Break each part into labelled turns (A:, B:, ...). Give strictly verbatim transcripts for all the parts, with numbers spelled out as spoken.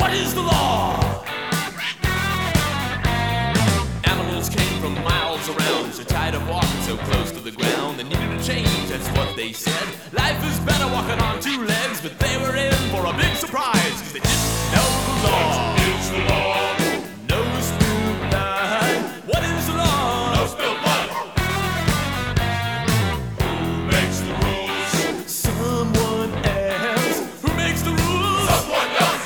A: What is the law? Animals came from miles around, so tired of walking so close to the ground. They needed a change, that's what they said. Life is better walking on two legs, but they were in for a big surprise, cause they didn't know the law.
B: What is the law?
A: No spilled blood. What is the law?
B: No spilled blood. Who makes the rules?
A: Someone else. Who makes the rules?
B: Someone else.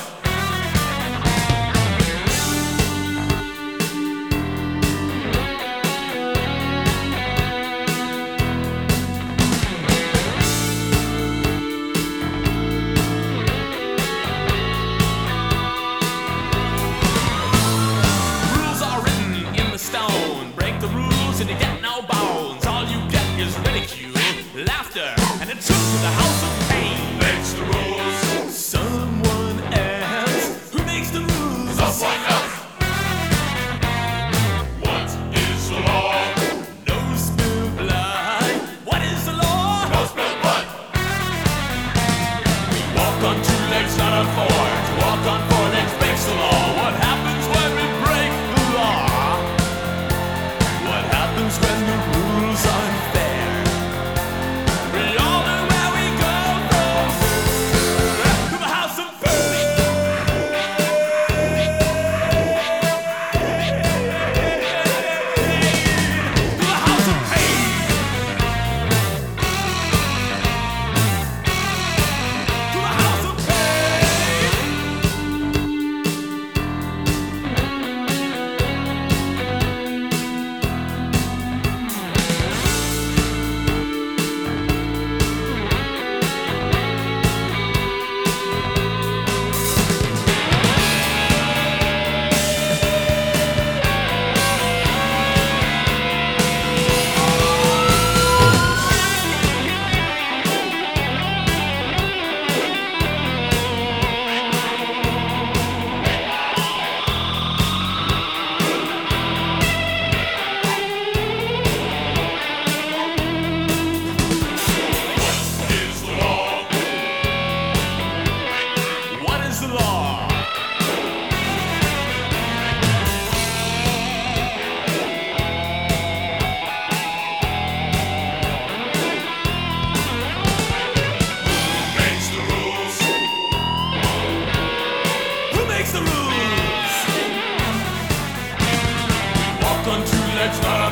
A: Rules are written in the stone. Break the rules and you get no bones. All you get is ridicule, laughter, and a trip to the house of pain.
B: Makes the rules.
A: Someone else. Who makes the rules?
B: Someone else. What is the law?
A: No spilled blood. What is the law?
B: No spilled blood.
A: Walk on two legs, not on four. To walk on four legs breaks the law. What happens when we break the law? What happens when the rules aren't fair? We all know where we go from here. To the house of pain. To the house of pain. To the house of pain.
B: Is the law?
A: What is the law?
B: Makes the rules.
A: Who makes the rules? Walk on two legs, not